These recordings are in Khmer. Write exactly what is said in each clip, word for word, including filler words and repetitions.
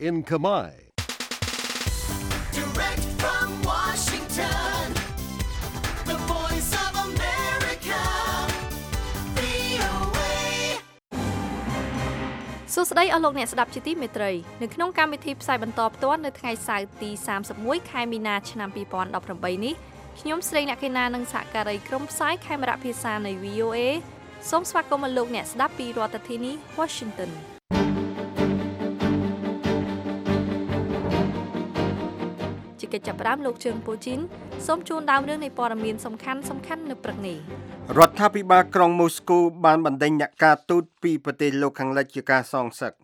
in Khmer. Direct from Washington, the voice of America, វី អូ เอសួស្តីអស់លោកអ្នកស្ដាប់ជាទីមេត្រីនៅក្នុងកម្មវិធីផ្សាយបន្តផ្ទាល់នៅថ្ងៃសៅរ៍ទីសាមសិបមួយខែមីនាឆ្នាំពីរពាន់ដប់ប្រាំបីនេះខ្ញុំស្រីអ្នកកេណានិងសហការីក្រុមផ្សាយខេមរៈភាសានៃ វី អូ เอ សូមស្វាគមន៍លោកអ្នកស្ដាប់ពីរដ្ឋធានី Washington ជាកិច្ចចាប់ផ្ដើមលោកជើងពូជីនសូមជូនដើមរឿងនៃព័ត៌មានសំខាន់សំខាន់នៅព្រឹកនេះរដ្ឋាភិបាលក្រុងម៉ូស្គូបានបណ្ដេញអ្នកការទូតពីប្រទេសលោកខាងលិចជាការសងសឹក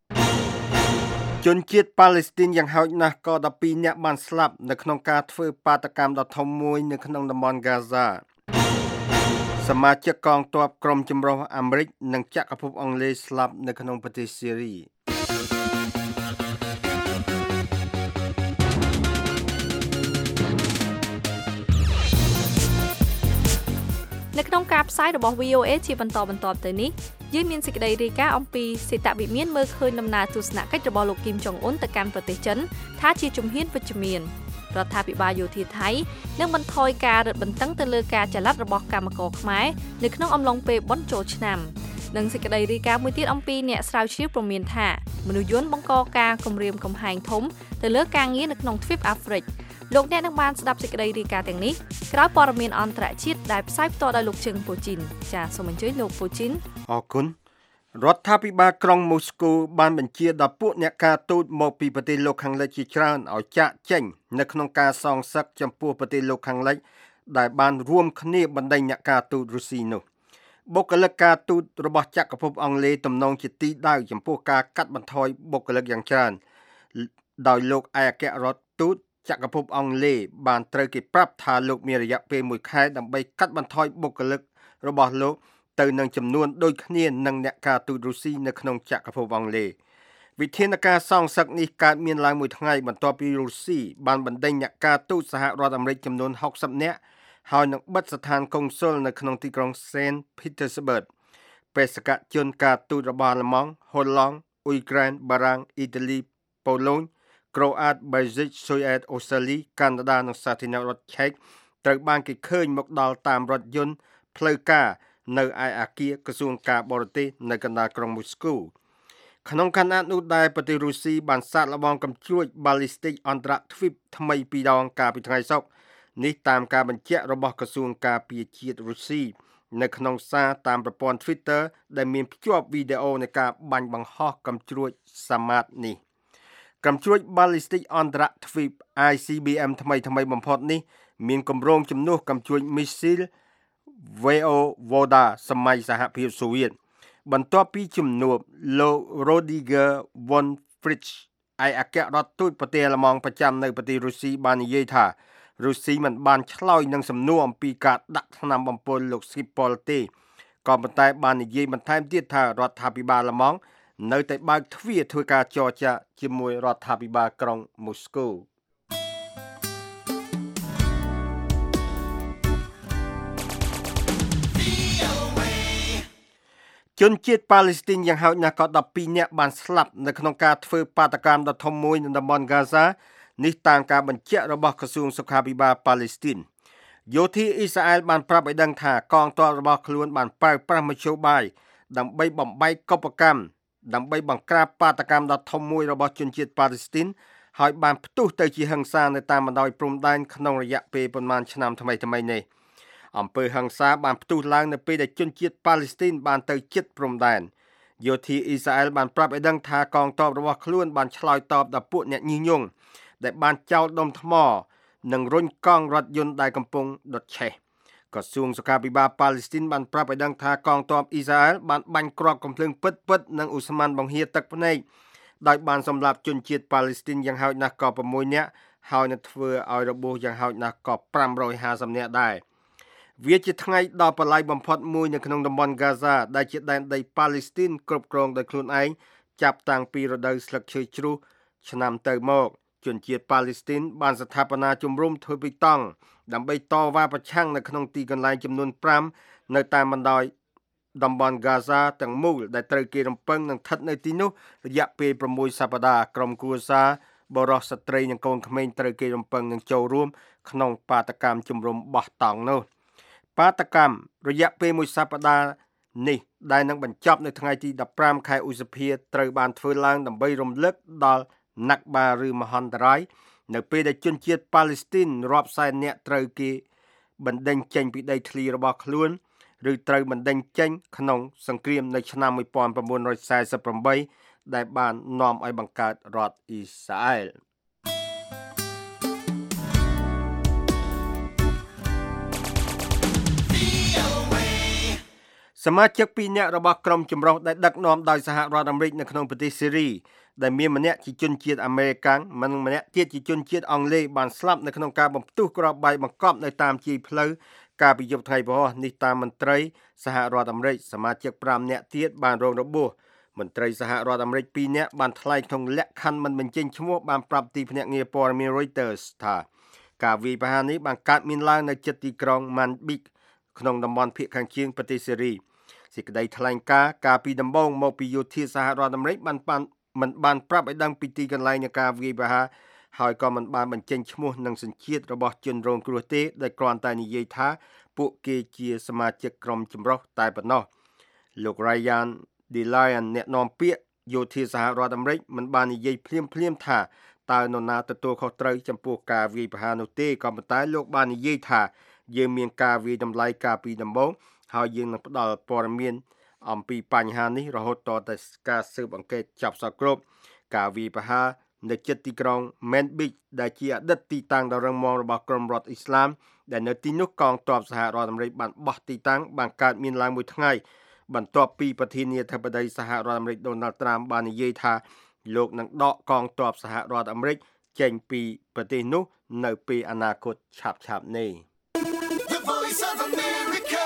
ជនជាតិប៉ាឡេស្ទីនយ៉ាងហោចណាស់ក៏ដប់ពីរនាក់បានស្លាប់នៅក្នុងការធ្វើបាតកម្មដ៏ធំមួយនៅក្នុងតំបន់ហ្គាហ្សាសមាជិកកងទ័ពក្រុមចម្រុះអាមេរិកនិងចក្រភពអង់គ្លេសស្លាប់នៅក្នុងប្រទេសស៊េរីនៅក្នុងការផ្សាយរបស់ វី អូ เอ ជាបន្តបន្ទាប់ទៅនេះយើងមានសេចក្តីរាយការណ៍អំពីសេតវិមានមើលឃើញដំណើរទស្សនកិច្ចរបស់លោកគីមចុងអ៊ុនទៅកាន់ប្រទេសចិនថាជាជំហានវិជ្ជមានរដ្ឋាភិបាលយោធាថៃនឹងបន្ថយការរឹតបន្តឹងទៅលើការចល័តរបស់កម្មករខ្មែរនៅក្នុងអំឡុងពេលបុណ្យចូលឆ្នាំនិងសេចក្តីរាយការណ៍មួយទៀតអំពីអ្នកស្រាវជ្រាវព្រមានថាមនុស្សយន្តបង្កការគំរាមកំហែងធំទៅលើការងារនៅក្នុងទ្វីបអាហ្វ្រិកលោកអ្នកនឹងបានស្ដាប់សេចក្តីរាយការណ៍ទាំងនេះក្រោយព័ត៌មានអន្តរជាតិដែលផ្សាយផ្ទាល់ដោយលោកជឹងពូជីនចាសសូមអញ្ជើញលោកពូជីនអរគុណរដ្ឋាភិបាលក្រុងម៉ូស្គូបានបញ្ជាដល់ពួកអ្នកការទូតមកពីប្រទេសលោកខាងលិចជាច្រើនឲ្យចាកចេញនៅក្នុងការសងសឹកចំពោះប្រទេសលោកខាងលិចដែលបានរួមគ្នាបណ្ដេញអ្នកការទូតរុស្ស៊ីនោះបុគ្គលិកការទូតរបស់ចក្រភពអង់គ្លេសទំនងជាទីដៅចំពោះការកាត់បន្ថយបុគ្គលិកយ៉ាងច្រើនដោយលោកឯកអគ្គរដ្ឋទូតចក្រភពអង់គ្លេសបានត្រូវគេប្រាប់ថាលោកមានរយៈពេលមួយខែដើម្បីកាត់បន្ថយបុគ្គលិករបស់លោកទៅនឹងចំនួនដូចគ្នានឹងអ្នកការទូតរុស្ស៊ីនៅក្នុងចក្រភពអង់គ្លេសវិធានការសងសឹកនេះកើតមានឡើងមួយថ្ងៃបន្ទាប់ពីរុស្ស៊ីបានបណ្ដេញអ្នកការទូតសហរដ្ឋអាមេរិកចំនួនហុកសិបនាក់ហើយនឹងបិទស្ថានកុងស៊ុលនៅក្នុងទីក្រុង Saint Petersburg បេសកជនការទូតរបស់អាល្លឺម៉ង់ ហូឡង់ អ៊ុយក្រែន បារាំង អ៊ីតាលី ប៉ូឡូញ ក្រូអាត បែលហ្សិក ស៊ុយអែត អូស្ត្រាលី កាណាដានិងសាធារណរដ្ឋឆែកត្រូវបានគេឃើញមកដល់តាមរថយន្តផ្លូវការនៅឯអគារក្រសួងការបរទេសនៅកណ្ដាលក្រុងម៉ូស្គូក្នុងខណៈនោះដែរប្រទេសរុស្ស៊ីបានសាកល្បងកាំជ្រួចបាល់លីស្ទិកអន្តរទ្វីបថ្មីពីរដងកាលពីថ្ងៃសុក្រនេះតាមការបញ្ជាក់របស់ក្រសួងការពារជាតិរុស្ស៊ីនៅក្នុងសារតាមប្រព័ន្ធ Twitter ដែលមានភ្ជាប់វីដេអូនៃការបាញ់បង្ហោះកាំជ្រួចសាម៉ាតនេះកាំជ្រួចបាល់លីស្ទិកអន្តរទ្វីប អាយ ស៊ី ប៊ី អេម ថ្មីថ្មីបំផុតនេះមានគម្រោងជំនួសកាំជ្រួចមីស៊ីលVoyvoda សម័យសហភាពសូវៀតបន្ទាប់ពីជំនួបលោក Rodiger von Fritsch ឯកអគ្គរដ្ឋទូតប្រទេសអាល្លឺម៉ង់ប្រចាំនៅប្រទេសរុស្ស៊ីបាននិយាយថារុស្ស៊ីមិនបានឆ្លើយនឹងសំណួរអំពីការដាក់ថ្នាំបំពុលលោក Skripal ទេក៏ប៉ុន្តែបាននិយាយបន្ថែមទៀតថារដ្ឋាភិបាលអាល្លឺម៉ង់នៅតែបើកទ្វារធ្វើការចរចាជាមួយរដ្ឋាភិបាលក្រុងម៉ូស្គូជនជាតិប៉ាឡេស្ទីនយ៉ាងហោចណាស់ក៏ដប់ពីរនាក់បានស្លាប់នៅក្នុងការធ្វើបាតកម្មដ៏ធំមួយនៅតំបន់ហ្គាហ្សានេះតាមការបញ្ជាក់របស់ក្រសួងសុខាភិបាលប៉ាឡេស្ទីនយោធាអ៊ីស្រាអែលបានប្រាប់ឲ្យដឹងថាកងទ័ពរបស់ខ្លួនបានប្រើប្រាស់មធ្យោបាយដើម្បីបំបែកកុបកម្មដើម្បីបង្ក្រាបបាតកម្មដ៏ធំមួយរបស់ជនជាតិប៉ាឡេស្ទីនហើយបានផ្ទុះទៅជាហិង្សានៅតាមបណ្ដោយព្រំដែនក្នុងរយៈពេលប្រមាណឆ្នាំថ្មីថ្មីនេះអំពើហិង្សាបានផ្ទុះឡើងនៅពេលដែលជនជាតិប៉ាឡេស្ទីនបានទៅជិតព្រំដែនយោធាអ៊ីស្រាអែលបានប្រាប់ឲ្យដឹងថាកងទ័ពរបស់ខ្លួនបានឆ្លើយតបដល់ពួកអ្នកញីញងដែលបានចោលដុំថ្មនិងរុញកង់រថយន្តដែលកំពុងដុតឆេះក្រសួងសុខាភិបាលប៉ាឡេស្ទីនបានប្រាប់ឲ្យដឹងថាកងទ័ពអ៊ីស្រាអែលបានបាញ់គ្រាប់កំភ្លើងពិតពិតនិងឧស្ម័នបង្ហៀទឹកភ្នែកដោយបានសម្លាប់ជនជាតិប៉ាឡេស្ទីនយ៉ាងហោចណាស់ក៏៦នាក់ហើយនឹងធ្វើឲ្យរបួសយ៉ាងហោចណាស់ក៏ប្រាំរយហាសិបនាក់ដែរវាជាថ្ងៃដ៏ប្រឡាយបំផុតមួយនៅក្នុងតំបន់ហ្គាហ្សាដែលជាដែនដីប៉ាឡេស្ទីនគ្រប់គ្រងដោយខ្លួនឯងចាប់តាំងពីរដូវស្លឹកឈើជ្រុះឆ្នាំទៅមកជនជាតិប៉ាឡេស្ទីនបានស្ថាបនាជំរំធ្វើពីតង់ដើម្បីតវ៉ាប្រឆាំងនៅក្នុងទីកន្លែងចំនួនប្រាំនៅតាមបណ្ដោយតំបន់ Gaza ទាំងមូលដែលត្រូវគេរំពឹងនឹងស្ថិតនៅទីនោះរយៈពេល6សប្តាហ៍ក្រុមគ្រួសារបរិសុទ្ធស្ត្រីនិងកូនក្មេងត្រូវគេរំពឹងនឹងចូលរួមក្នុងបាតកម្មជំរំបោះតង់នោះបាតកម្មរយៈពេលមួយសប្តាហ៍នេះដែលនឹងបញ្ចប់នៅថ្ងៃទី15ខែឧសភាត្រូវបានធ្វើឡើងដើម្បីរំលឹកដល់ណាក់បាឬមហន្តរាយនៅពេលដែលជនជាតិប៉ាឡេស្ទីនរាប់សែននាក់ត្រូវគេបណ្ដេញចេញពីដីធ្លីរបស់ខ្លួនឬត្រូវបណ្ដេញចេញក្នុងសង្គ្រាមនៅឆ្នាំnineteen forty-eightដែលបាននាំឲ្យបង្កើតរដ្ឋអ៊ីស្រាអែលសមាជិកពីរនាក់របស់ក្រុមចម្រុះដែលដឹកនាំដោយសហរដ្ឋអាមេរិកនៅក្នុងប្រទេសសេរីដែលមានម្នាក់ជាជនជាតិអាមេរិកាំងនិងម្នាក់ទៀតជាជនជាតិអង់គ្លេសបានស្លាប់នៅក្នុងការបំផ្ទុះគ្រាប់បែកបង្កប់នៅតាមជាយផ្លូវកាលពីយប់ថ្ងៃពហុនេះតាមមន្ត្រីសហរដ្ឋអាមេរិកសមាជិក5នាក់ទៀតបានរងរបួសមន្ត្រីសហរដ្ឋអាមេរិកពីរនាក់បានថ្លែងក្នុងលក្ខខណ្ឌមិនបញ្ចេញឈ្មោះបានប្រាប់ទីភ្នាក់ងារព័ត៌មាន Reuters ថាការវាយប្រហារនេះបានកើតមានឡើងនៅជិតទីក្រុង Manbij ក្នុងតំបន់ភាគខាងជើងប្រទេសសេរីសេចក្តីថ្លែងការណ៍កាលពីដំបូងមកពីយោធាសហរដ្ឋអាមេរិកបានបានមិនបានប្រាប់ឲ្យដឹងពីទីកន្លែងនៃការវាយប្រហារហើយក៏មិនបានបញ្ចេញឈ្មោះនិងសញ្ជាតិរបស់ជនរងគ្រោះទេដែលគ្រាន់តែនិយាយថាពួកគេជាសមាជិកក្រុមចម្រុះតែប៉ុណ្ណោះលោក Ryan DeLyon អ្នកនាំពាក្យយោធាសហរដ្ឋអាមេរិកមិនបាននិយាយភ្លាមភ្លាមថាតើនរណាទទួលខុសត្រូវចំពោះការវាយប្រហារនោះទេក៏ប៉ុន្តែលោកបាននិយាយថាយើងមានការវាយតម្លៃកាលពីដំបូងហើយយើងនឹងផ្ដល់ព័ត៌មានអំពីបញ្ហានេះរហូតតទៅការស៊ើបអង្កេតចាប់សពគ្រប់ការវាយប្រហារនៅជិតទីក្រុង Manbij ដែលជាអតីតទីតាំងដ៏រឹងមាំរបស់ក្រុមរដ្ឋអ៊ីស្លាមដែលនៅទីនោះកងទ័ពសហរដ្ឋអាមេរិកបានបោះទីតាំងបានកើតមានឡើងមួយថ្ងៃបន្ទាប់ពីប្រធានាធិបតីសហរដ្ឋអាមេរិក Donald Trump បាននិយាយថាលោកនឹងដកកងទ័ពសហរដ្ឋអាមេរិកចេញពីប្រទេសនោះនៅពេលអនាគតឆាប់ៗនេះ The Voice of America,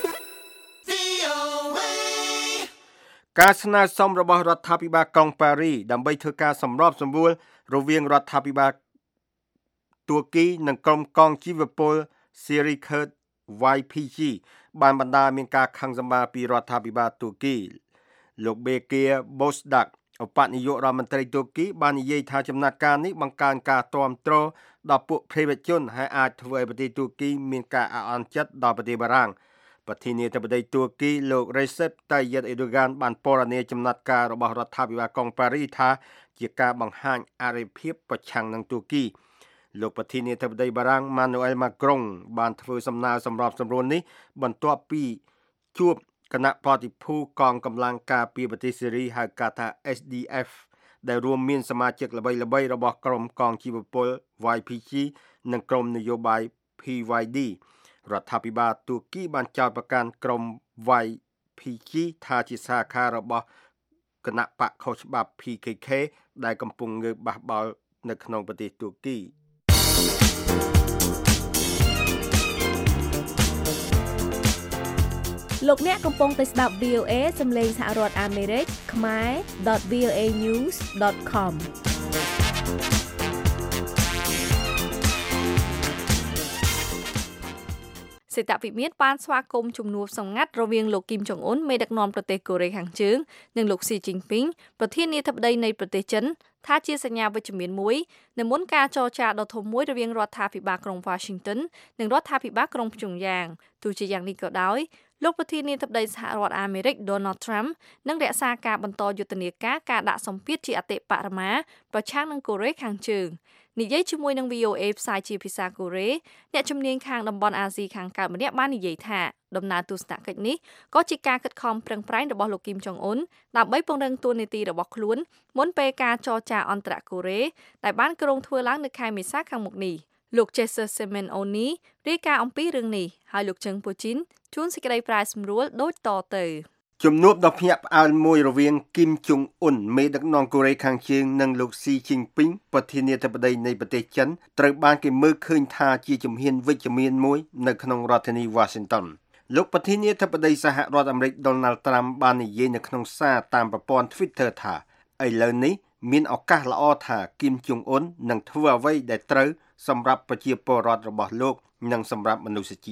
V O A ការស្នើសុំរបស់រដ្ឋាភិបាលក្រុងប៉ារីដើម្បីធ្វើការសម្របសម្រួលរវាងរដ្ឋាភិបាលទួរគីនិងក្រុមកងជីវពល Syrian Kurd វ៉ៃ ភី ជី បានបណ្ដាលមានការខឹងសម្បារពីរដ្ឋាភិបាលទួរគីលោក Bekir Bozdak ឧបនាយករដ្ឋមន្ត្រីទួរគីបាននិយាយថាចំណាត់ការនេះបង្កើនការទ្រាំទ្រដល់ពួកភេរវជនហើយអាចធ្វើឲ្យប្រទេសទួរគីមានការអាក់អន់ចិត្តដល់ប្រទេសបារាំងប្រធានាធិបតីទួរគីលោក Recep Tayyip Erdogan បានពណ៌នាចំណាត់ការរបស់រដ្ឋាភិបាលក្រុងប៉ារីថាជាការបង្ហាញអរិភាពប្រឆាំងនឹងទួរគីលោកប្រធានាធិបតីបារាំង Emmanuel Macron បានធ្វើសំណើសម្របសម្រួលនេះបន្ទាប់ពីជួបគណៈបដិភូកងកម្លាំងការពារប្រទេសសេរីហៅកាត់ថា S D F ដែលរួមមានសមាជិកល្បីៗរបស់ក្រុមកងជីវពល វ៉ៃ ភី ជី និងក្រុមនយោបាយ P Y D រដ្ឋាភិបាលទួរគីបានចោទប្រកាន់ក្រុម វ៉ៃ ភី ជី ថាជាសាខារបស់គណៈបកខុសច្បាប់ P K K ដែលកំពុងងើបបះបោរនៅក្នុងប្រទេសទួរគីលោកអ្នកកំពុងតែស្ដាប់ V O A សំឡេងសហរដ្ឋអាមេរិកខ្មែរ .v o a news .com សេតវិមានបានស្វាគមន៍ជំនួបសម្ងាត់រវាងលោកគីមចុងអ៊ុនមេដឹកនាំប្រទេសកូរ៉េខាងជើងនិងលោកស៊ីជីនពីងប្រធានាធិបតីនៃប្រទេសចិនថាជាសញ្ញាវិជ្ជមានមួយនៅមុនការចរចាដ៏ធំមួយរវាងរដ្ឋាភិបាលក្រុង Washington និងរដ្ឋាភិបាលក្រុងព្យុងយ៉ាងទោះជាយ៉ាងនេះក៏ដោយលោកប្រធានាធិបតីសហរដ្ឋអាមេរិក Donald Trump នឹងរក្សាការបន្តយុទ្ធនាការការដាក់សម្ពាធជាអតិបរមាប្រឆាំងនឹងកូរ៉េខាងជើងនិយាយជាមួយនឹង V O A ផ្សាយជាភាសាកូរ៉េអ្នកជំនាញខាងតំបន់អាស៊ីខាងកើតម្នាក់បាននិយាយថាដំណើរទស្សនកិច្ចនេះក៏ជាការខិតខំប្រឹងប្រែងរបស់លោកគីមចុងអ៊ុនដើម្បីពង្រឹងតួនាទីរបស់ខ្លួនមុនពេលការចរចាអន្តរកូរ៉េដែលបានគ្រោងធ្វើឡើងនៅខែមេសាខាងមុខនេះលោក Jesser Semen-Oni រាយការណ៍អំពីរឿងនេះហើយលោកជឹងពូជីនជួនសេចក្តីប្រាយសម្រួលដូចតទៅជំនួបដ៏ភ្ញាក់ផ្អើលមួយរវាងគីមចុងអ៊ុនមេដឹកនាំកូរ៉េខាងជើងនិងលោកស៊ីជីនពីងប្រធានាធិបតីនៃប្រទេសចិនត្រូវបានគេមើលឃើញថាជាជំហានវិជ្ជមានមួយនៅក្នុងរដ្ឋធានី Washington លោកប្រធានាធិបតីសហរដ្ឋអាមេរិក Donald Trump បាននិយាយនៅក្នុងសារតាមប្រព័ន្ធ Twitter ថាឥឡូវនេះមានឱកាសល្អថាគីមចុងអ៊ុននឹងធ្វើអ្វីដែលត្រូវសម្រាប់ប្រជាពលរដ្ឋរបស់លោកនិងសម្រាប់មនុស្សជាតិ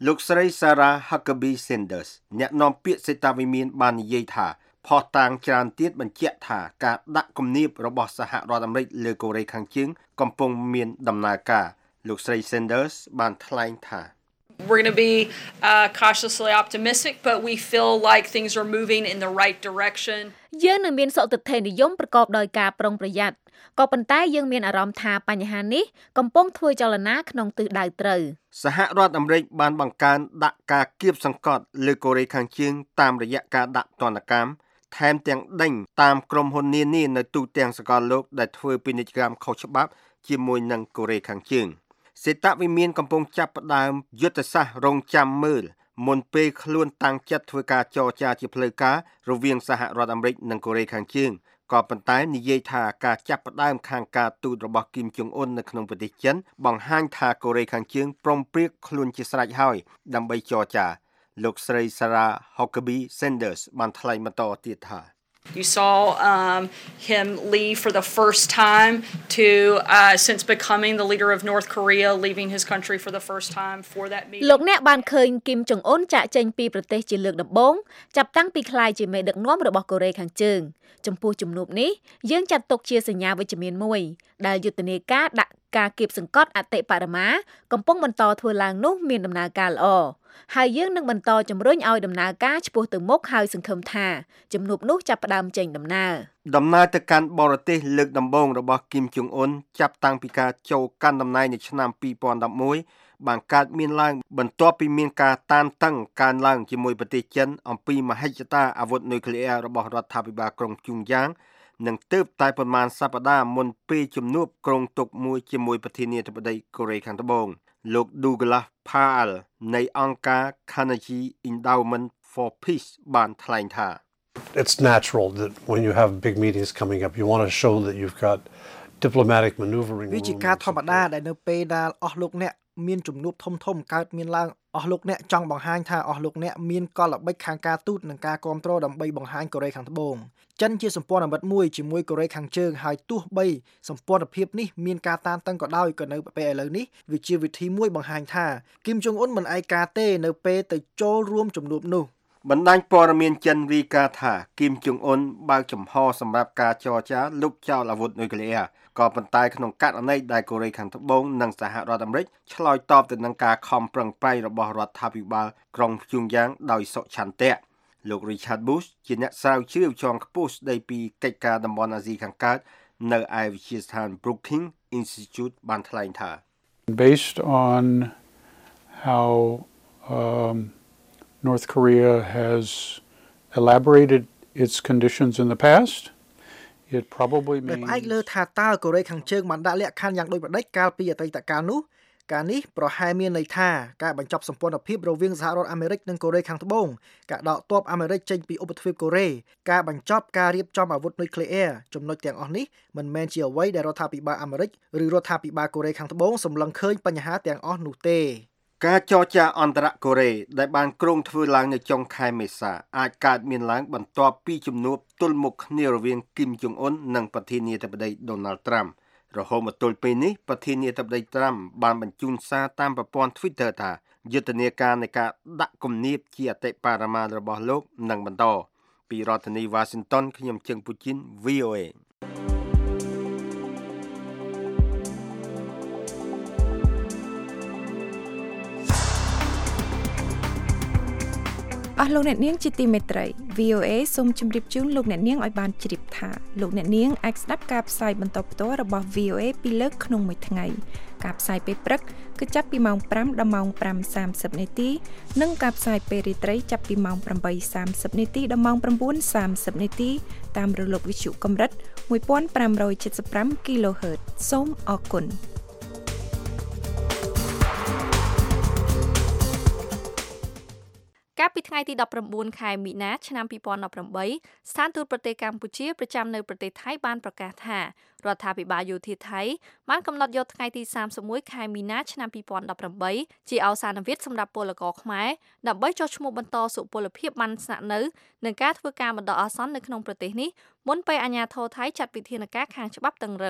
លោកស្រី Sarah Huckabee Sanders អ្នកនាំពាក្យសេតាវិមានបាននិយាយថាផុសតាងច្រើនទៀតបញ្ជាក់ថាការដាក់គំនាបរបស់សហរដ្ឋអាមេរិកលើកូរ៉េខាងជើងកំពុងមានដំណើរការលោកស្រី Sanders បានថ្លែងថា We're going to be uh, cautiously optimistic, but we feel like things are moving in the right direction. យើងនឹងមានសុខភាពនិយមប្រកបដោយការប្រុងប្រយ័ត្នក៏ប៉ុន្តែយើងមានអារម្មណ៍ថាបញ្ហានេះកំពុងធ្វើចលនាក្នុងទិសដៅត្រូវសហរដ្ឋអាមេរិកបានបង្កើនដាក់ការគៀបសង្កត់លើកូរ៉េខាងជើងតាមរយៈការដាក់ទណ្ឌកម្មថែមទាំងដេញតាមក្រុមហ៊ុននានានៅទូទាំងសកលលោកដែលធ្វើពាណិជ្ជកម្មខុសច្បាប់ជាមួយនឹងកូរ៉េខាងជើងសេតវិមានកំពុងចាប់ផ្ដើមយុទ្ធសាស្ត្ររងចាំមើលមុនពេលខ្លួនតាំងចិត្តធ្វើការចរចាជាផ្លូវការរវាងសហរដ្ឋអាមេរិកនិងកូរ៉េខាងជើងក៏ប៉ុន្តែនិយាយថាការចាប់ផ្ដើមខាងការទូតរបស់គីមចុងអ៊ុននៅក្នុងប្រទេសចិនបង្ហាញថាកូរ៉េខាងជើងព្រមព្រៀងខ្លួនជាស្រេចហើយដើម្បីចរចាលោកស្រី Sarah Huckabee Sanders បានថ្លែងបន្តទៀតថា You saw um, him leave for the first time to, uh, since becoming the leader of North Korea, leaving his country for the first time for that meeting. លោកអ្នកបានឃើញគីមចុងអ៊ុនចាក់ចេញពីប្រទេសជាលើកដំបូងចាប់តាំងពីក្លាយជាមេដឹកនាំរបស់កូរ៉េខាងជើងចំពោះជំនួបនេះយើងចាត់ទុកជាសញ្ញាវិជ្ជមានមួយដែលយុទ្ធនាការដាក់ការគៀបសង្កត់អតិបរមាកំពុងបន្តធ្វើឡើងនោះមានដំណើរការល្អហើយយើងនឹងបន្តជំរុញឲ្យដំណើរការឆ្ពោះទៅមុខហើយសង្ឃឹមថាជំនួបនោះចាប់ផ្ដើមចេញដំណើរដំណើរទៅកាន់បរទេសលើកដំបូងរបស់គីមចុងអ៊ុនចាប់តាំងពីការចូលកាន់តំណែងនៅឆ្នាំពីរពាន់ដប់មួយបានកើតមានឡើងបន្ទាប់ពីមានការតានតឹងកើនឡើងជាមួយប្រទេសចិនអំពីមហិច្ឆតាអាវុធនុយក្លេអ៊ែររបស់រដ្ឋាភិបាលក្រុងជុងយ៉ាងនិងទើបតែប្រមាណសប្តាហ៍មុនពេលជំនួបក្រុងតុកមួយជាមួយប្រធានាធិបតីកូរ៉េខាងត្បូងលោក Douglas Paal នៃអង្គការ Carnegie Endowment for Peace បានថ្លែងថា It's natural that when you have big meetings coming up you want to show that you've got diplomatic maneuvering វាជាការធម្មតាដែលនៅពេលដែលអស់លោកអ្នកមានជំនួបធំធំកើតមានឡើងអស់លោកអ្នកចង់បង្ហាញថាអស់លោកអ្នកមានកលល្បិចខាងការទូតនិងការគ្រប់គ្រងដើម្បីបង្ហាញកូរ៉េខាងត្បូងចិនជាសម្ព័ន្ធមិត្តមួយជាមួយកូរ៉េខាងជើងហើយទោះបីសម្ព័ន្ធភាពនេះមានការតានតឹងក៏ដោយក៏នៅពេលឥឡូវនេះវាជាវិធីមួយបង្ហាញថាគីមចុងអ៊ុនមិនឯកាទេនៅពេលទៅចូលរួមជំនួបនោះបណ្ដាញព័ត៌មានចិនរាយការណ៍ថាគីមចុងអ៊ុនបើកចំហសម្រាប់ការចរចាលុបចោលអាវុធនុយក្លេអ៊ែរក៏ប៉ុន្តែក្នុងករណីដែលកូរ៉េខាងត្បូងនិងសហរដ្ឋអាមេរិកឆ្លើយតបទៅនឹងការខំប្រឹងប្រែងរបស់រដ្ឋាភិបាលក្រុងព្យុងយ៉ាងដោយសុឆន្ទៈលោក Richard Bush ជាអ្នកស្រាវជ្រាវជាន់ខ្ពស់ស្ដីពីកិច្ចការតំបន់អាស៊ីខាងកើតនៅឯវិទ្យាស្ថាន Brookings Institute បានថ្លែងថា Based on how um, North Korea has elaborated its conditions in the past it probably means ផ្អែកលើថាតើកូរ៉េខាងជើងបានដាក់លក្ខខណ្ឌយ៉ាងដូចម្តេចកាលពីអតីតកាលនោះការនេះប្រហែលមានន័យថាការបញ្ចប់សម្ព័ន្ធភាពរវាងសហរដ្ឋអាមេរិកនិងកូរ៉េខាងត្បូងការដកទ័ពអាមេរិកចេញពីឧបទ្វីបកូរ៉េការបញ្ចប់ការរៀបចំអាវុធនុយក្លេអ៊ែរចំណុចទាំងអស់នេះមិនមែនជាអ្វីដែលរដ្ឋាភិបាលអាមេរិកឬរដ្ឋាភិបាលកូរ៉េខាងត្បូងសម្លឹងឃើញបញ្ហាទាំងអស់នោះទេការចរចាអន្តរកូរ៉េដែលបានក្រុងធ្វើឡើងនៅចុងខែមេសាអាចកើតមានឡើងបន្ទាប់ពីជំនួបទល់មុខគ្នារវាងគីមចុងអ៊ុននិងប្រធានាធិបតី Donald Trump រហូតមកទល់ពេលនេះប្រធានាធិបតី Trump បានបញ្ជូនសារតាមប្រព័ន្ធ Twitter ថាយុទ្ធនាការនៃការដាក់គំនាបជាអតិបរមារបស់លោកនឹងបន្តពីរដ្ឋធានី Washington ខ្ញុំជឹងពូជីន V O A អស់លោកអ្នកនាងជាទីមេត្រី V O A សូមជម្រាបជូនលោកអ្នកនាងឲ្យបានជ្រាបថាលោកអ្នកនាងអាចស្ដាប់ការផ្សាយបន្តផ្ទាល់របស់ V O A ពីលើកក្នុងមួយថ្ងៃការផ្សាយពេលព្រឹកគឺចាប់ពីម៉ោងប្រាំដល់ម៉ោងប្រាំសាមសិបនាទីនិងការផ្សាយពេលរាត្រីចាប់ពីម៉ោងប្រាំបីសាមសិបនាទីដល់ម៉ោងប្រាំបួនសាមសិបនាទីតាមរលកវិទ្យុកម្រិតមួយពាន់ប្រាំរយ칠十ប្រាំ kHz សូមអរគុណកាលពីថ្ងៃទីដប់ប្រាំបួនខែមីនាឆ្នាំពីរពាន់ដប់ប្រាំបីស្ថានទូតប្រទេសកម្ពុជាប្រចាំនៅប្រទេសថៃបានប្រកាសថារដ្ឋាភិបាលយោធាថៃបានកំណត់យកថ្ងៃទីសាមសិបមួយខែមីនាឆ្នាំពីរពាន់ដប់ប្រាំបីជាអវសានវិតសម្រាប់ពលករខ្មែរដើម្បីចុះឈ្មោះបន្តសុពលភាពបានស្នាក់នៅនឹងការធ្វើការបណ្ដោះអាសន្ននៅក្នុងប្រទេសនេះមុនពេលអាជ្ញាធរថៃចាត់វិធានការខាងច្បាប់តឹងរឹង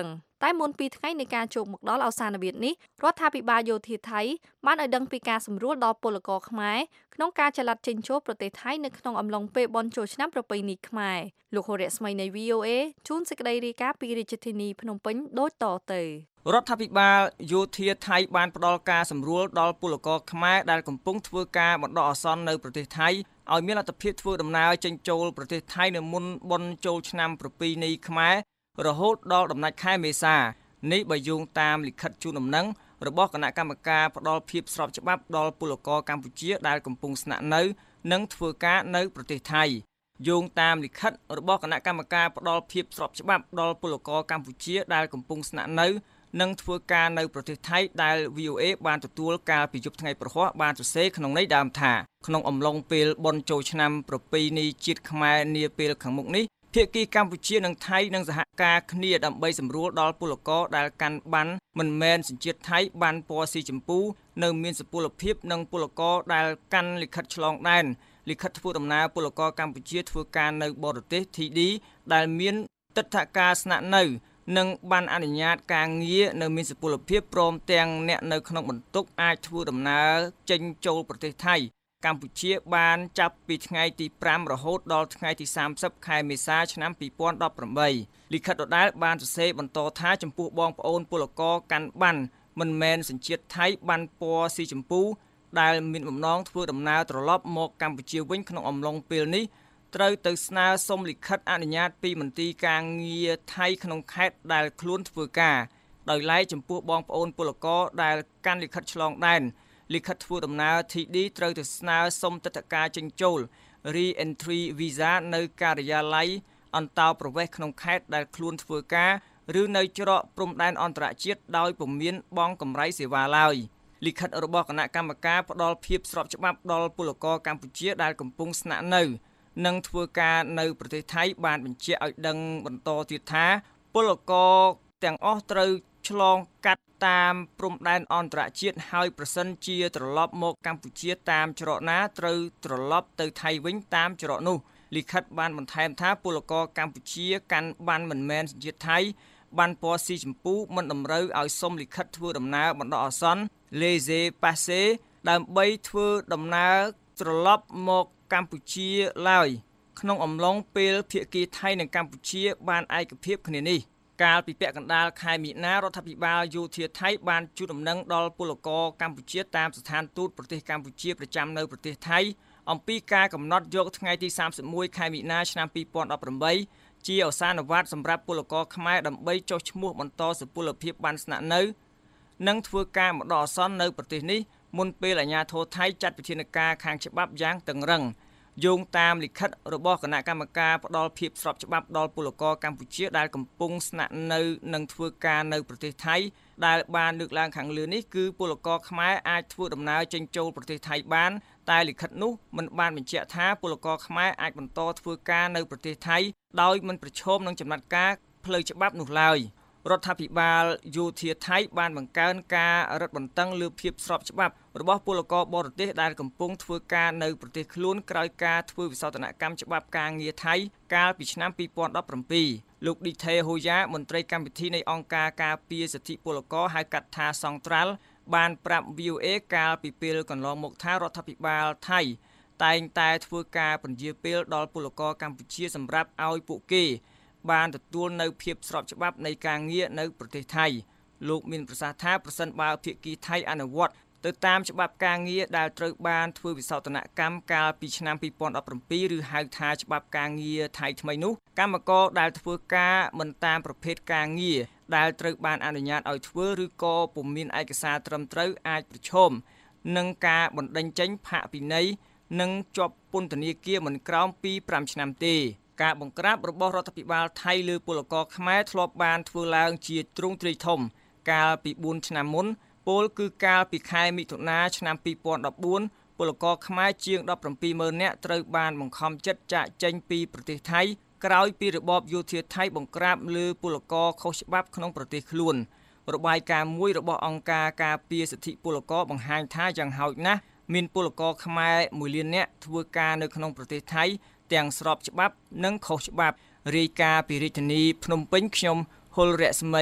តែមុនពីថ្ងៃនៃការជោគមកដល់អវសានភាពនេះរដ្ឋាភិបាលយោធាថៃបានឲ្យដឹងពីការសម្រួលដល់ពលករខ្មែរក្នុងការចល័តចេញចូលប្រទេសថៃនៅក្នុងអំឡុងពេលបុណ្យចូលឆ្នាំប្រពៃណីខ្មែរលោកហូរ៉ាស្មីនៃ វី អូ អេ ជូនសេចក្តីរាយការណ៍ពីរាជធានីភ្នំពេញដូចតទៅរដ្ឋាភិបាលយោធាថៃបានផ្ដល់ការសម្រួលដល់ពលករខ្មែរដែលកំពុងធ្វើការបណ្ដោះអាសន្ននៅប្រទេសថៃឲ្យមានលទ្ធភាពធ្វើដំណើរចេញចូលប្រទេសថៃនៅមុនបុណ្យចូលឆ្នាំប្រពៃណីខ្មែររហូតដល់ដំណាច់ខែមេសានេះបើយោងតាមលិខិតជូនដំណឹងរបស់គណៈកម្មការផ្ដល់ភាពស្របច្បាប់ដល់ពលករកម្ពុជាដែលកំពុងស្នាក់នៅនិងធ្វើការនៅប្រទេសថៃយោងតាមលិខិតរបស់គណៈកម្មការផ្ដល់ភាពស្របច្បាប់ដល់ពលករកម្ពុជាដែលកំពុងស្នាក់នៅនិងធ្វើការនៅប្រទេសថៃដែល វី អូ អេ បានទទួលកាលពីយប់ថ្ងៃប្រហ័សបានសរសេរក្នុងន័យដើមថាក្នុងអំឡុងពេលបុណ្យចូលឆ្នាំប្រពៃណីជាតិខ្មែរនាពេលខាងមុខនេះភាគីកម្ពុជានិងថៃនឹងសហការគ្នាដើម្បីសម្រួលដល់ពលករដែលកាន់ប័ណ្ណមិនមែនសញ្ជាតិថៃប័ណ្ណពណ៌ស៊ីចម្ពូនៅមានសុពលភាពនិងពលករដែលកាន់លិខិតឆ្លងដែនលិខិតធ្វើដំណើរពលករកម្ពុជាធ្វើការនៅបរទេស ធី ឌី ដែលមានទិដ្ឋាការស្នាក់នៅនិងបានអនុញ្ញាតការងារនៅមានសុពលភាពព្រមទាំងអ្នកនៅក្នុងបន្ទុកអាចធ្វើដំណើរចេញចូលប្រទេសថៃកម្ពុជាបានចាប់ពីថ្ងៃទីប្រាំរហូតដល់ថ្ងៃទីសាមសិបខែមេសាឆ្នាំពីរពាន់ដប់ប្រាំបីលិខិតដដែលបានសរសេរបន្តថាចំពោះបងប្អូនពលករកាន់ប័ណ្ណមិនមែនសញ្ជាតិថៃប័ណ្ណពណ៌ស៊ីចម្ពូដែលមានបំណងធ្វើដំណើរត្រឡប់មកកម្ពុជាវិញក្នុងអំឡុងពេលនេះត្រូវទៅស្នើសុំលិខិតអនុញ្ញាតពីមន្ទីរការងារថៃក្នុងខេត្តដែលខ្លួនធ្វើការដោយឡែកចំពោះបងប្អូនពលករដែលកាន់លិខិតឆ្លងដែនលិខិតធ្វើដំណើរ ធី ឌី ត្រូវទៅស្នើសុំទិដ្ឋាការចេញចូល Re-entry Visa នៅការិយាល័យអន្តោប្រវេសន៍ក្នុងខេត្តដែលខ្លួនធ្វើការឬនៅច្រកព្រំដែនអន្តរជាតិដោយពុំមានបង់កម្រៃសេវាឡើយលិខិតរបស់គណៈកម្មការផ្ដល់ភាពស្របច្បាប់ដល់ពលករកម្ពុជាដែលកំពុងស្នាក់នៅនិងធ្វើការនៅប្រទេសថៃបានបញ្ជាក់ឲ្យដឹងបន្តទៀតថាពលករទាំងអស់ត្រូវឆ្លងកាត់តាមព្រំដែនអន្តរជាតិហើយប្រសិនជាត្រឡប់មកកម្ពុជាតាមច្រកណាត្រូវត្រឡប់ទៅថៃវិញតាមច្រកនោះលិខិតបានបន្ថែមថាពលករកម្ពុជាកាន់ប័ណ្ណមិនមែនសញ្ជាតិថៃប័ណ្ណពណ៌ស៊ីចម្ពូមិនតម្រូវឲ្យសុំលិខិតធ្វើដំណើរបណ្ដោះអាសន្ន Laissez-passer ដើម្បីធ្វើដំណើរត្រឡប់មកកម្ពុជាឡើយក្នុងអំឡុងពេលភាគីថៃនិងកម្ពុជាបានឯកភាពគ្នានេះកាលពីពាក់កណ្ដាលខែមិនិនារដ្ឋាភិបាលយោធាថៃបានជូនដំណឹងដល់ពលករកម្ពុជាតាមស្ថានទូតប្រទេសកម្ពុជាប្រចាំនៅប្រទេសថៃអំពីការកំណត់យកថ្ងៃទីសាមសិបមួយខែមិនិនាឆ្នាំពីរពាន់ដប់ប្រាំបីជាឱសានវត្តសម្រាប់ពលករខ្មែរដើម្បីចុះឈ្មោះបន្តសុពលភាពបានស្នាក់នៅនិងធ្វើការបណ្ដោះអាសន្ននៅប្រទេសនេះមុនពេលអាជ្ញាធរថៃចាត់វិធានការខាងច្បាប់យ៉ាងតឹងរ៉ឹងយោងតាមលិខិតរបស់គណៈកម្មការផ្ដល់ភាពស្របច្បាប់ដល់ពលករកម្ពុជាដែលកំពុងស្នាក់នៅនិងធ្វើការនៅប្រទេសថៃដែលបានលើកឡើងខាងលើនេះគឺពលករខ្មែរអាចធ្វើដំណើរចេញចូលប្រទេសថៃបានតែលិខិតនោះមិនបានបញ្ជាក់ថាពលករខ្មែរអាចបន្តធ្វើការនៅប្រទេសថៃដោយមិនប្រឈមនឹងចំណាត់ការផ្លូវច្បាប់នោះឡើយរដ្ឋាភិបាលយោធាថៃបានបង្កើនការរឹតបន្តឹងលើភាពស្របច្បាប់របស់ពលករបរទេសដែលកំពុងធ្វើការនៅប្រទេសខ្លួនក្រោយការធ្វើវិសោធនកម្មច្បាប់ការងារថៃកាលពីឆ្នាំពីរពាន់ដប់ប្រាំពីរលោកឌីថេហូយ៉ាមន្ត្រីកម្មវិធីនៃអង្គការការពារសិទ្ធិពលករហៅកាត់ថាសង្ត្រាល់បានប្រាប់ វី អូ អេ កាលពីពេលកន្លងមកថារដ្ឋាភិបាលថៃតែងតែធ្វើការពន្យាពេលដល់ពលករកម្ពុជាសម្រាប់ឲ្យពួកគេបានទទួលនៅភាពស្របច្បាប់នៃការងារនៅប្រទេសថៃលោកមានប្រសាសន៍ថាប្រសិនបើភាគីថៃអនុវត្តទៅតាមច្បាប់ការងារដែលត្រូវបានធ្វើវិសោធនកម្មកាលពីឆ្នាំពីរពាន់ដប់ប្រាំពីរឬហៅថាច្បាប់ការងារថៃថ្មីនោះកម្មករដែលធ្វើការមិនតាមប្រភេទការងារដែលត្រូវបានអនុញ្ញាតឲ្យធ្វើឬក៏ពុំមានឯកសារត្រឹមត្រូវអាចប្រឈមនឹងការបណ្តេញចេញផាកពិន័យនិងជាប់ពន្ធនាគារមិនក្រោមពីប្រាំឆ្នាំទេការបង្ក្រាបរបស់រដ្ឋាភិបាលថៃលើពលករខ្មែរធ្លាប់បានធ្វើឡើងជាទ្រង់ទ្រាយធំកាលពីបួនឆ្នាំមុនពលគឺកាលពីខែមិថុនាឆ្នាំពីរពាន់ដប់បួនពលករខ្មែរជាងដប់ប្រាំពីរម៉ឺននាក់ត្រូវបានបង្ខំចិត្តចាកចេញពីប្រទេសថៃក្រោយពីរបបយោធាថៃបង្ក្រាបលើពលករខុសច្បាប់ក្នុងប្រទេសខ្លួនរបាយការណ៍មួយរបស់អង្គការការពារសិទ្ធិពលករបង្ហាញថាយ៉ាងហោចណាស់មានពលករខ្មែរមួយលាននាក់ធ្វើការនៅក្នុងប្រទេសថៃទាំងស្របច្បាប់និងខុសច្បាប់រាយការណ៍ពីរាជធានីភ្នំពេញខ្ញុំហុលរស្មី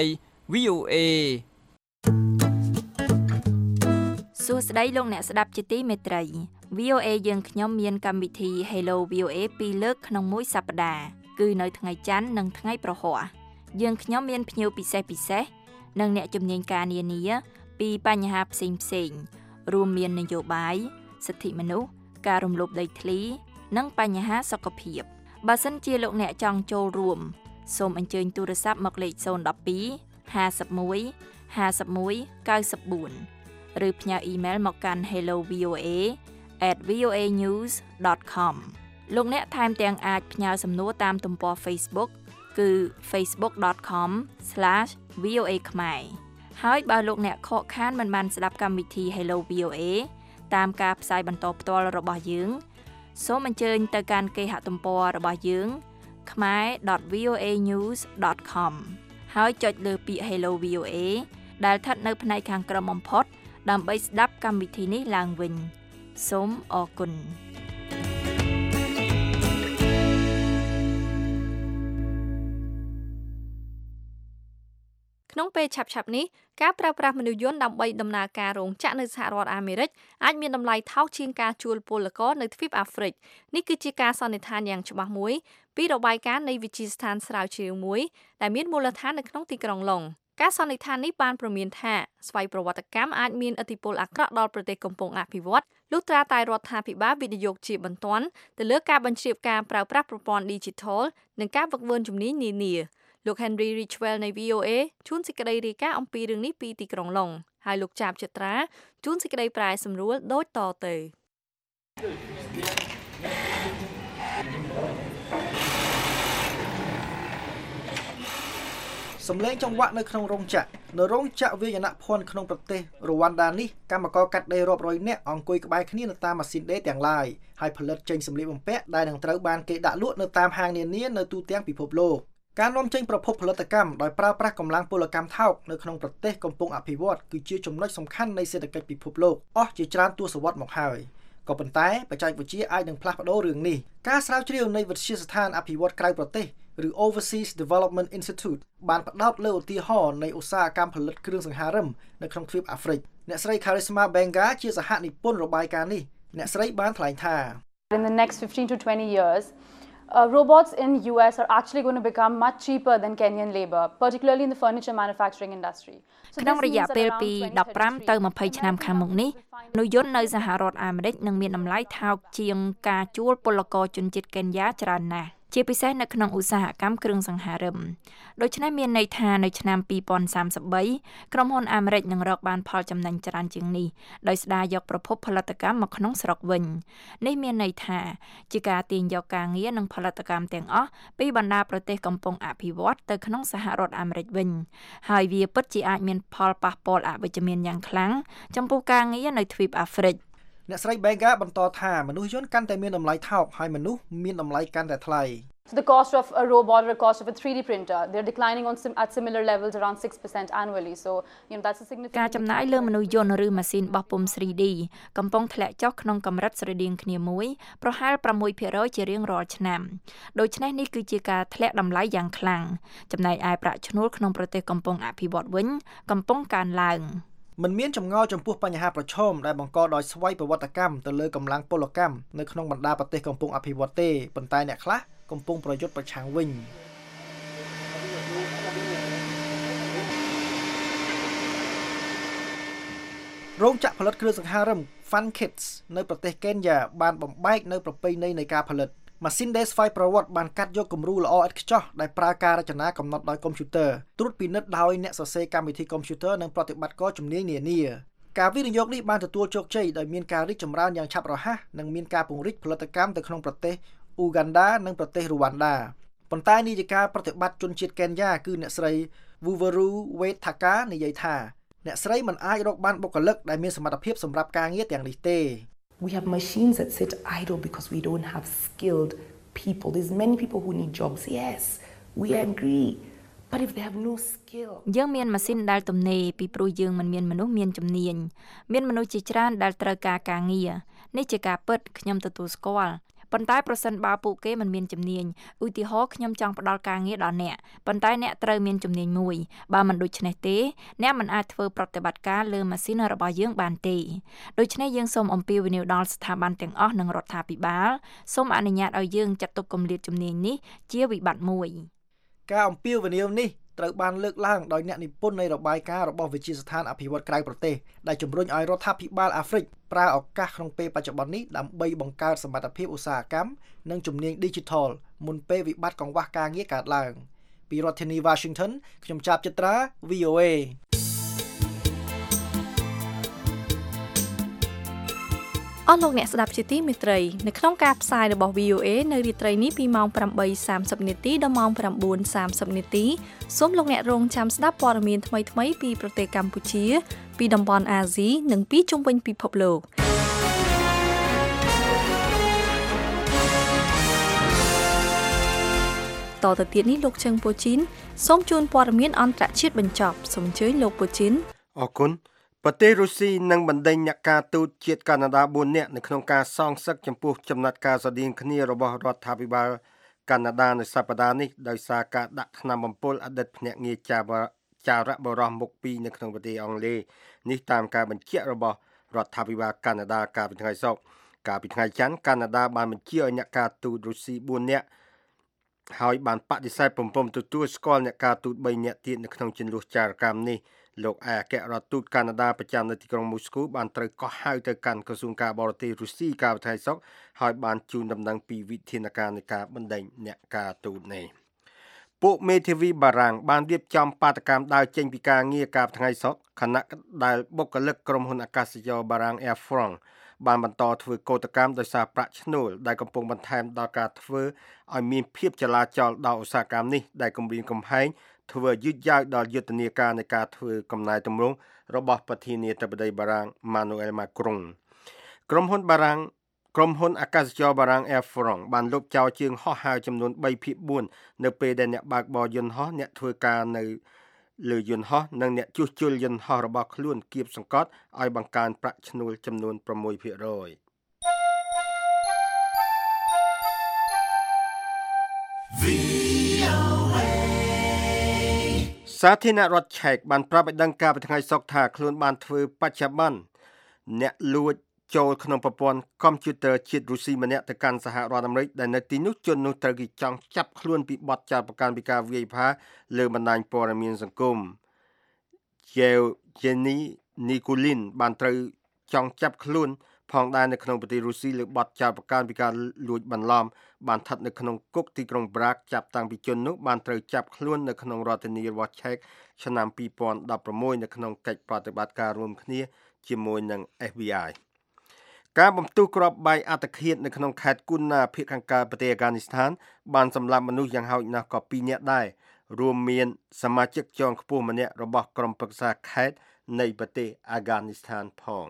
វី អូ เอសួស្តីលោកអ្នកស្ដាប់ជាទីមេត្រី វី អូ เอ យើងខ្ញុំមានកម្មវិធី Hello វី អូ เอ ពីរលើកក្នុងមួយសប្តាហ៍គឺនៅថ្ងៃច័ន្ទនិងថ្ងៃប្រហ័សយើងខ្ញុំមានភ្ញៀវពិសេសពិសេសនិងអ្នកជំនាញការនានាពីបញ្ហាផ្សេងផ្សេងរួមមាននយោបាយសិទ្ធិមនុស្សការរំលោភដីធ្លីនិងបញ្ហាសុខភាពបើសិនជាលោកអ្នកចង់ចូលរួមសូមអញ្ជើញទូរស័ព្ទមកលេខศูนย์ một hai ห้าสิบเอ็ด ห้าสิบเอ็ด เก้าสิบสี่ឬផ្ញើអ៊ីមែលមកកាន់ hello v o a at v o a news dot com លោកអ្នកថែមទាំងអាចផ្ញើសំណួរតាមទំព័រ Facebook គឺ facebook dot com slash v o a ខ្មែរហើយបើលោកអ្នកខកខានមិនបានស្ដាប់កម្មវិធី Hello វី អូ เอ តាមការផ្សាយបន្តផ្ទាល់របស់យើងសូមអញ្ជើញទៅកាន់គេហទំព័ររបស់យើង khmae dot v o a news dot com ហើយចុចលើពាក្យ Hello វី អូ เอ ដែលស្ថិតនៅផ្នែកខាងក្រោមបំផុតដើម្បីស្ដាប់កម្មវិធីនេះឡើងវិញសូមអរគុណក្នុងពេលឆាប់ៗនេះការប្រើប្រាស់មនុស្សយន្តដើម្បីដំណើរការរោងចក្រនៅសហរដ្ឋអាមេរិកអាចមានតម្លៃថោកជាងការជួលពលករនៅទ្វីបអាហ្វ្រិកនេះគឺជាការសន្និដ្ឋានយ៉ាងច្បាស់មួយពីរបាយការណ៍នៃវិទ្យាស្ថានស្រាវជ្រាវមួយដែលមានមូលដ្ឋាននៅក្នុងទីក្រុងឡុងការសន្និដ្ឋាននេះបានព្រមានថាស្វ័យប្រវត្តិកម្មអាចមានឥទ្ធិពលអាក្រក់ដល់ប្រទេសកំពុងអភិវឌ្ឍលុះត្រាតែរដ្ឋាភិបាលវិនិយោគជាបន្ទាន់ទៅលើការបញ្ជ្រាបការប្រើប្រាស់ប្រព័ន្ធ Digital និងការហ្វឹកហ្វឺនជំនាញនានាលោក Henry Richwell នៃ វី អូ เอ ជួនសេចក្តីរាយការណ៍អំពីរឿងនេះពីទីក្រុងឡុងហើយលោកចាបចត្រាជួនសេចក្តីប្រែសម្រួលដូចតទៅសំឡេងចង្វាក់នៅក្នុងរោងចក្រនៅរោងចក្រវាយនភ័ណ្ឌក្នុងប្រទេសរវ៉ាន់ដានេះកម្មករកាត់ដេររាប់រយនាក់អង្គុយក្បែរគ្នានៅតាមម៉ាស៊ីនដេរទាំងឡាយហើយផលិតចេញសម្លៀកបំពាក់ដែលនឹងត្រូវបានគេដាក់លក់នៅតាមហាងនានានៅទូទាំងពិភពលោកការនាំចេញប្រភពផលិតកម្មដោយប្រើប្រាស់កម្លាំងពលកម្មថោកនៅក្នុងប្រទេសកំពុងអភិវឌ្ឍគឺជាចំណុចសំខាន់នៃសេដ្ឋកិច្ចពិភពលោកអស់ជាច្រើនទសវត្សរ៍មកហើយក៏ប៉ុន្តែបច្ចេកវិទ្យាអាចនឹងផ្លាស់ប្ដូររឿងនេះការស្រាវជ្រាវនៃវិទ្យាស្ថានអភិវឌ្ឍក្រៅប្រទេសឬ Overseas Development Institute បានផ្ដោតលើឧទាហរណ៍នៃឧស្សាហកម្មផលិតគ្រឿងសង្ហារិមនៅក្នុងទ្វីបអាហ្វ្រិកអ្នកស្រី Charisma Benga ជាសហនិពន្ធរបាយការណ៍នេះអ្នកស្រីបានថ្លែងថា In the next fifteen to twenty years Uh, robots in U S are actually going to become much cheaper than Kenyan labor, particularly in the furniture manufacturing industry. ក្នុងរយៈពេលពីដប់ប្រាំទៅម្ភៃឆ្នាំខាងមុខនេះមនុស្សយន្តនៅសហរដ្ឋអាមេរិកនឹងមានតម្លៃថោកជាងការជួលពលករជនជាតិកេនយ៉ាច្រើនណាស់ជាពិសេសនៅក្នុងឧស្សាហកម្មគ្រឿងសង្ហារិមដូច្នេះមានន័យថានៅឆ្នាំពីរពាន់សាមសិបបីក្រុមហ៊ុនអាមេរិកនឹងរកបានផលចំណេញច្រើនជាងនេះដោយស្ដារយកប្រភពផលិតកម្មមកក្នុងស្រុកវិញនេះមានន័យថាជាការទាញយកការងារនិងផលិតកម្មទាំងអស់ពីបណ្ដាប្រទេសកំពុងអភិវឌ្ឍទៅក្នុងសហរដ្ឋអាមេរិកវិញហើយវាពិតជាអាចមានផលប៉ះពាល់អវិជ្ជមានយ៉ាងខ្លាំងចំពោះការងារនៅទ្វីបអាហ្វ្រិកអ្នកស្រី Benga បន្តថាមនុស្សយន្តកាន់តែមានតម្លៃថោកហើយមនុស្សមានតម្លៃកាន់តែថ្លៃ So the cost of a robot or the cost of a three D printer they're declining on sim- at similar levels around six percent annually so you know that's a significant ការចំណាយលើមនុស្សយន្តឬម៉ាស៊ីនបោះពុម្ព three D កំពុងធ្លាក់ចុះក្នុងកម្រិតស្រដៀងគ្នាមួយប្រហែល6%ជារៀងរាល់ឆ្នាំដូច្នេះនេះគឺជាការធ្លាក់តម្លៃយ៉ាងខ្លាំងចំណែកឯប្រាក់ឈ្នួលក្នុងប្រទេសកំពុងអភិវឌ្ឍវិញកំពុងកើនឡើងមិនមានចម្ងល់ចំពោះបញ្ហាប្រឈមដែលបង្កដោយស្វ័យប្រវត្តិកម្មទៅលើកម្លាំងពលកម្មនៅក្នុងបណ្ដាប្រទេសកំពុងអភិវឌ្ឍទេប៉ុន្តែអ្នកខ្លះកំពុងប្រយុទ្ធប្រឆាំងវិញរោងចក្រផលិតគ្រឿងសង្ហារិម Fun Kits នៅប្រទេសកេនយ៉ាបានបំបែកនៅប្រពៃណីនៃការផលិតម៉ាស៊ីនដេរស្វ័យប្រវត្តិបានកាត់យកគំរូល្អឥតខ្ចោះដែលប្រើការរចនាកំណត់ដោយកុំព្យូទ័រត្រួតពិនិត្យដោយអ្នកសរសេរកម្មវិធីកុំព្យូទ័រនិងប្រតិបត្តិការជំនាញនានាការវិនិយោគនេះបានទទួលជោគជ័យដោយមានការរីកចម្រើនយ៉ាងឆាប់រហ័សនិងមានការពង្រីកផលិតកម្មទៅក្នុងប្រទេសអ៊ូហ្គាន់ដានិងប្រទេសរវ៉ាន់ដាប៉ុន្តែនាយិកាប្រតិបត្តិជនជាតិកេនយ៉ាគឺអ្នកស្រី Vuveru Wethaka និយាយថាអ្នកស្រីមិនអាចរកបានបុគ្គលិកដែលមានសមត្ថភាពសម្រាប់ការងារទាំងនេះទេ We have machines that sit idle because we don't have skilled people. There's many people who need jobs. Yes, we agree. But if they have no skill. យើងមានម៉ាស៊ីនដែលទំនេរពីព្រោះយើងមិនមានមនុស្សមានជំនាញមានមនុស្សជាច្រើនដែលត្រូវការការងារនេះជាការពិតខ្ញុំទទួលស្គាល់ប៉ុន្តែប្រសិនបើពួកគេមិនមានជំនាញឧទាហរណ៍ខ្ញុំចង់ផ្ដល់ការងារដល់អ្នកប៉ុន្តែអ្នកត្រូវមានជំនាញមួយបើមិនដូច្នេះទេអ្នកមិនអាចធ្វើប្រតិបត្តិការលើម៉ាស៊ីនរបស់យើងបានទេដូច្នេះយើងសូមអំពាវនាវដល់ស្ថាប័នទាំងអស់និងរដ្ឋាភិបាលសូមអនុញ្ញាតឲ្យយើងចាត់ទុកគម្លាតជំនាញនេះជាវិបត្តិមួយការអំពាវនាវនេះត្រូវបានលើកឡើងដោយអ្នកនិពន្ធនៃរបាយការណ៍របស់វិទ្យាស្ថានអភិវឌ្ឍក្រៅប្រទេសដែលជំរុញឲ្យរដ្ឋាភិបាលអាហ្វ្រិកប្រើឱកាសក្នុងពេលបច្ចុប្បន្ននេះដើម្បីបង្កើតសមត្ថភាពឧស្សាហកម្មនិងជំនាញ Digital មុនពេលវិបត្តិកង្វះការងារកើតឡើងពីរដ្ឋធានី Washington ខ្ញុំចាប់ចិត្រា វី អូ เอអស់លោកអ្នកស្ដាប់ជាទីមេត្រីនៅក្នុងការផ្សាយរបស់ វី អូ เอ នៅរាត្រីនេះពីម៉ោង ប្រាំបីសាមសិប នាទីដល់ម៉ោង ប្រាំបួនសាមសិប នាទីសូមលោកអ្នករងចាំស្ដាប់ព័ត៌មានថ្មីៗពីប្រទេសកម្ពុជាពីតំបន់អាស៊ីនិងពីជុំវិញពិភពលោកតទៅទៀតនេះលោកជឹងពូជីនសូមជូនព័ត៌មានអន្តរជាតិបញ្ចប់សូមអញ្ជើញលោកពូជីនអរគុណប្រទេសរុស្ស៊ីនឹងបណ្ដេញអ្នកការទូតជាតិកាណាដាបួននាក់នៅក្នុងការសងសឹកចំពោះចំណាត់ការស្តីងគ្នារបស់រដ្ឋាភិបាលកាណាដានៅសប្តាហ៍នេះដោយសារការដាក់ថ្នាំបំពុលអតីតភ្នាក់ងារចារចារៈបរោះមុខពីរនៅក្នុងប្រទេសអង់គ្លេសនេះតាមការបញ្ជាក់របស់រដ្ឋាភិបាលកាណាដាកាលពីថ្ងៃសុក្រកាលពីថ្ងៃច័ន្ទកាណាដាបានបញ្ជាឲ្យអ្នកការទូតរុស្ស៊ីបួននាក់ហើយបានបដិសេធពំពំទទួលស្គាល់អ្នកការទូតបីនាក់ទៀតនៅក្នុងជម្លោះចារកម្មនេះលោកឯកអគ្គរដ្ឋទូតកាណាដាប្រចាំនៅទីក្រុងមូស្គូបានត្រូវកោះហៅទៅកាន់ក្រសួងការបរទេសរុស្ស៊ីកាលពីថ្ងៃសុក្រហើយបានជូនដំណឹងពីវិធានការនៃការបណ្ដេញអ្នកការទូតនេះពួកមេធាវីបារាំងបានរៀបចំបាតកម្មដើរចេញពីការងារកាលពីថ្ងៃសុក្រខណៈដែលបុគ្គលិកក្រុមហ៊ុនអាកាសចរណ៍បារាំង Air France បានបន្តធ្វើកោតកម្មដោយសារប្រាក់ឈ្នួលដែលកំពុងបន្ថែមដល់ការធ្វើឲ្យមានភាពចលាចលដល់ឧស្សាហកម្មនេះដែលគំរាមកំហែងធ្វើយឺតយ៉ាវដល់យុទ្ធនាការនៃការធ្វើកំណែទម្រង់របស់ប្រធានាធិបតីបារាំង Emmanuel Macron ក្រុមហ៊ុនបារាំងក្រុមហ៊ុនអាកាសចរណ៍បារាំង Air France បានលុបចោលជើងហោះហើរចំនួនបីភាគបួននៅពេលដែលអ្នកបើកបរយន្តហោះអ្នកធ្វើការនៅលើយន្តហោះនិងអ្នកជួសជុលយន្តហោះរបស់ខ្លួនគៀបសង្កត់ឲ្យបង្កើនប្រាក់ឈ្នួលចំនួនប្រាំមួយភាគរយ សាធារណរដ្ឋឆែកបានប្រាប់ឲ្យដឹងកាលពីថ្ងៃសុក្រថាខ្លួនបានធ្វើបច្ចុប្បន្នអ្នកលួចចូលក្នុងប្រព័ន្ធកុំព្យូទ័រជាតិរុស្ស៊ីម្នាក់ទៅកាន់សហរដ្ឋអាមេរិកដែលនៅទីនោះជននោះត្រូវគេចង់ចាប់ខ្លួនពីបទចោទប្រកាន់ពីការវាយប្រហារលើបណ្ដាញព័ត៌មានសង្គម Yevgeny Nikulin បានត្រូវចង់ចាប់ខ្លួនផងដែរនៅក្នុងប្រទេសរុស្ស៊ីលើបទចោទប្រកាន់ពីការលួចបន្លំបានស្ថិតនៅក្នុងគុកទីក្រុងប្រាកចាប់តាំងពីជននោះបានត្រូវចាប់ខ្លួននៅក្នុងរដ្ឋធានីរបស់ឆែកឆ្នាំពីរពាន់ដប់ប្រាំមួយនៅក្នុងកិច្ចប្រតិបត្តិការរួមគ្នាជាមួយនឹង เอฟ บี ไอ ការបំទុះគ្រាប់បែកអត្តឃាតនៅក្នុងខេត្តគូណាភាគខាងកើតប្រទេសអាហ្គានីស្ថានបានសម្លាប់មនុស្សយ៉ាងហោចណាស់ក៏ពីរនាក់ដែររួមមានសមាជិកជាន់ខ្ពស់ម្នាក់របស់ក្រុមប្រឹក្សាខេត្តនៃប្រទេសអាហ្គានីស្ថានផង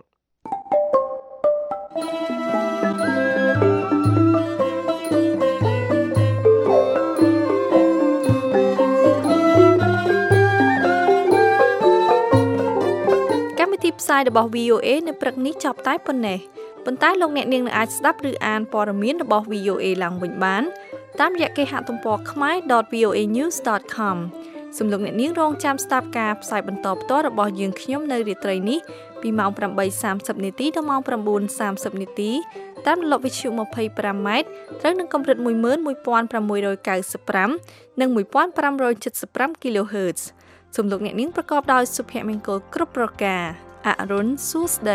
កម្មវិធីផ្សាយរបស់ វី អូ เอ នៅព្រឹកនេះចប់តែប៉ុណ្ណេះប៉ុន្តែលោកអ្នកនាងនឹងអាចស្ដាប់ឬអានព័ត៌មានរបស់ វី អូ เอ ឡើងវិញបានតាមរយៈគេហទំព័រ ខមែរ ដត វី អូ เอ news ដត com សូមលោកអ្នកនាងរងចាំស្ដាប់ការផ្សាយបន្តផ្ទាល់របស់យើងខ្ញុំនៅរាត្រីនេះពីម៉ោង ប្រាំបីសាមសិប នាទីដល់ម៉ោង ប្រាំបួនសាមសិប នាទីតាមរលកវិទ្យុ ម្ភៃប្រាំម៉ែត្រត្រូវនឹងកម្រិត មួយម៉ឺនមួយពាន់ប្រាំមួយរយកៅសិបប្រាំ និង មួយពាន់ប្រាំរយចិតសិបប្រាំ kHz សូមលោកអ្នកនាងប្រកបដោយសុភមង្គលគ្រប់ប្រការអរុនសួស្ដី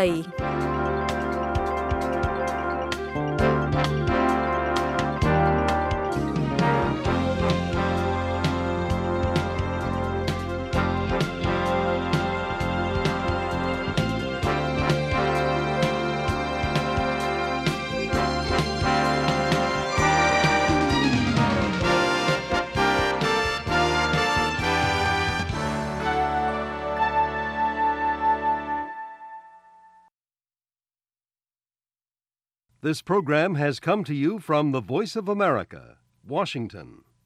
This program has come to you from the Voice of America, Washington.